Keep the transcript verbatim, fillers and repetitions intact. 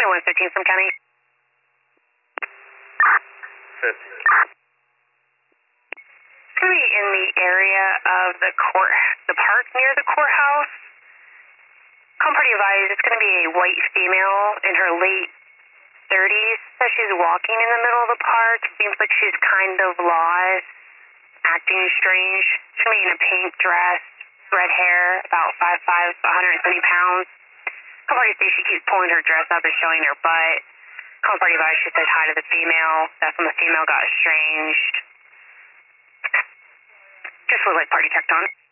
one fifteen from County. fifty. It's going to be in the area of the court, the park near the courthouse. I'm pretty advised it's going to be a white female in her late thirties. So she's walking in the middle of the park. Seems like she's kind of lost, acting strange. She's going to be in a pink dress, red hair, about five five, one hundred twenty pounds. I'm pretty see she keeps pulling her dress up and showing her butt. I'm pretty advised she said hi to the female. That's when the female got estranged. Just was like party checked on.